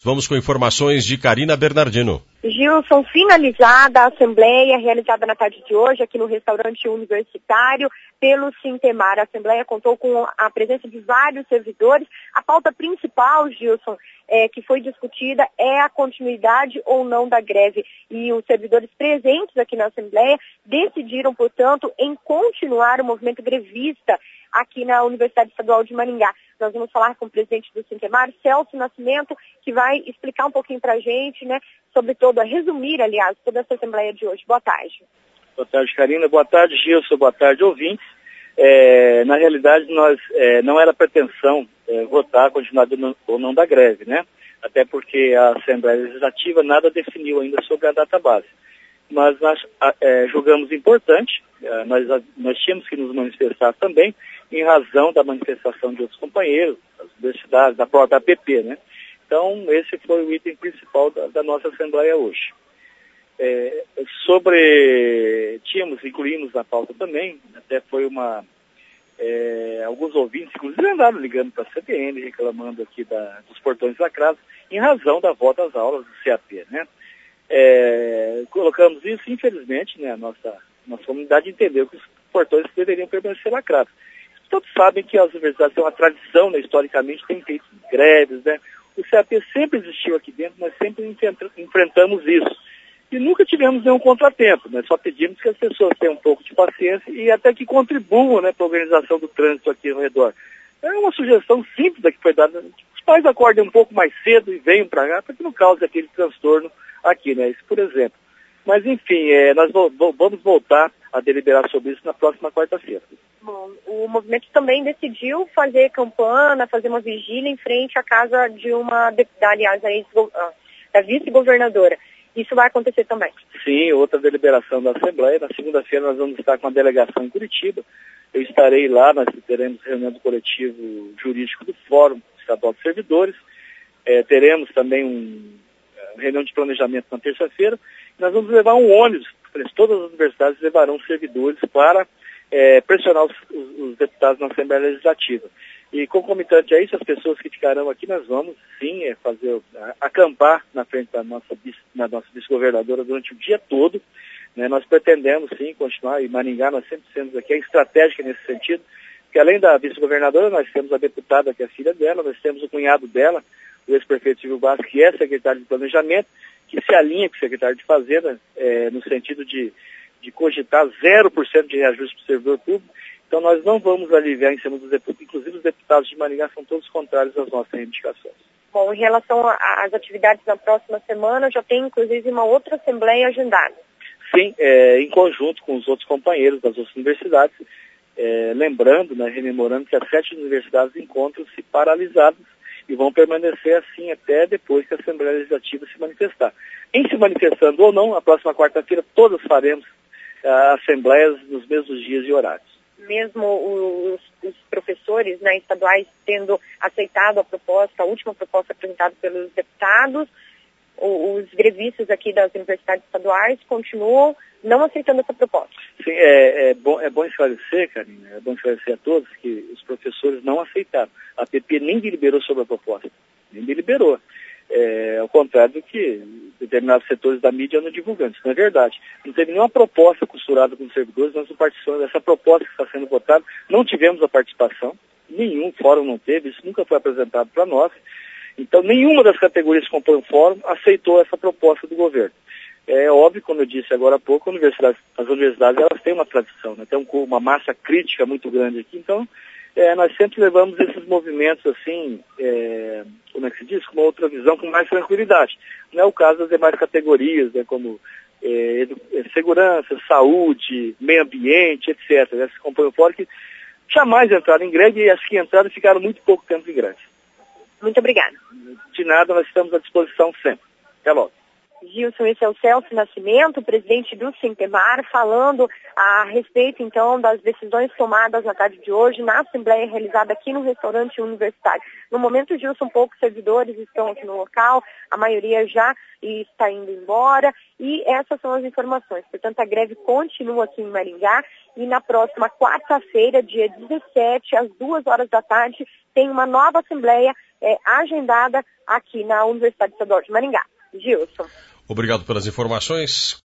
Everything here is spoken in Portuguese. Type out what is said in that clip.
Vamos com informações de Karina Bernardino. Gilson, finalizada a assembleia realizada na tarde de hoje aqui no restaurante universitário pelo Sintemar. A assembleia contou com a presença de vários servidores. A pauta principal, Gilson, que foi discutida é a continuidade ou não da greve. E os servidores presentes aqui na assembleia decidiram, portanto, em continuar o movimento grevista aqui na Universidade Estadual de Maringá. Nós vamos falar com o presidente do Sintemar, Celso Nascimento, que vai explicar um pouquinho para a gente, né, sobre resumir, aliás, toda essa assembleia de hoje. Boa tarde. Boa tarde, Karina. Boa tarde, Gilson. Boa tarde, ouvintes. Na realidade, não era pretensão votar a continuidade ou não da greve, né? Até porque a Assembleia Legislativa nada definiu ainda sobre a data base. Mas nós julgamos importante, nós tínhamos que nos manifestar também, em razão da manifestação de outros companheiros, das universidades, da própria APP, né? Então, esse foi o item principal da nossa Assembleia hoje. Incluímos na pauta também, até foi alguns ouvintes, inclusive, andaram ligando para a CBN, reclamando aqui dos portões lacrados, em razão da volta às aulas do CAP, né? Colocamos isso, infelizmente, né, a nossa comunidade entendeu que os portões deveriam permanecer lacrados. Todos sabem que as universidades têm uma tradição, né, historicamente, têm feito greves, né? O CAP sempre existiu aqui dentro, nós sempre enfrentamos isso. E nunca tivemos nenhum contratempo, né? Só pedimos que as pessoas tenham um pouco de paciência e até que contribuam, né, para a organização do trânsito aqui ao redor. É uma sugestão simples que foi dada. Os pais acordem um pouco mais cedo e venham para cá, para que não cause aquele transtorno aqui, né? Isso, por exemplo. Mas, enfim, nós vamos voltar a deliberar sobre isso na próxima quarta-feira. Bom, o movimento também decidiu fazer campana, fazer uma vigília em frente à casa de uma deputada, aliás, da vice-governadora. Isso vai acontecer também? Sim, outra deliberação da Assembleia. Na segunda-feira nós vamos estar com a delegação em Curitiba. Eu estarei lá, nós teremos reunião do coletivo jurídico do Fórum Estadual de Servidores. Teremos também uma reunião de planejamento na terça-feira. Nós vamos levar um ônibus, todas as universidades levarão servidores para pressionar os deputados na Assembleia Legislativa. E concomitante a isso, as pessoas que ficarão aqui, nós vamos sim acampar na frente da nossa vice-governadora durante o dia todo. Né? Nós pretendemos sim continuar, e Maringá nós sempre temos aqui a estratégica nesse sentido, porque além da vice-governadora, nós temos a deputada, que é a filha dela, nós temos o cunhado dela, o ex-prefeito Silvio Bastos, que é secretário de Planejamento, que se alinha com o secretário de Fazenda, no sentido de cogitar 0% de reajuste para o servidor público. Então nós não vamos aliviar em cima dos deputados, inclusive os deputados de Maringá são todos contrários às nossas reivindicações. Bom, em relação às atividades na próxima semana, já tem inclusive uma outra assembleia agendada. Sim, em conjunto com os outros companheiros das outras universidades, lembrando, né, rememorando que as 7 universidades encontram-se paralisadas e vão permanecer assim até depois que a Assembleia Legislativa se manifestar. Em se manifestando ou não, na próxima quarta-feira todas faremos assembleias nos mesmos dias e horários. Mesmo os professores, né, estaduais tendo aceitado a última proposta apresentada pelos deputados, os grevistas aqui das universidades estaduais continuam não aceitando essa proposta. Sim, é bom esclarecer, Karina, é bom esclarecer a todos que os professores não aceitaram. A APP nem deliberou sobre a proposta, nem deliberou. Ao contrário do que determinados setores da mídia andam divulgando. Isso não é verdade. Não teve nenhuma proposta costurada com os servidores, nós não participamos dessa proposta que está sendo votada, não tivemos a participação, nenhum fórum não teve, isso nunca foi apresentado para nós. Então, nenhuma das categorias que compõem o fórum aceitou essa proposta do governo. É óbvio, como eu disse agora há pouco, as universidades elas têm uma tradição, né? Tem uma massa crítica muito grande aqui, então nós sempre levamos esses movimentos assim, como é que se diz, com uma outra visão, com mais tranquilidade. Não é o caso das demais categorias, né, como segurança, saúde, meio ambiente, etc. Esses que compõem o fórum que jamais entraram em greve e as que entraram ficaram muito pouco tempo em greve. Muito obrigada. De nada, nós estamos à disposição sempre. Até logo. Gilson, esse é o Celso Nascimento, presidente do Sintemar, falando a respeito, então, das decisões tomadas na tarde de hoje na Assembleia realizada aqui no restaurante universitário. No momento, Gilson, poucos servidores estão aqui no local, a maioria já está indo embora, e essas são as informações. Portanto, a greve continua aqui em Maringá, e na próxima quarta-feira, dia 17, às 2 horas da tarde, tem uma nova assembleia agendada aqui na Universidade Estadual de Maringá. Gilson. Obrigado pelas informações.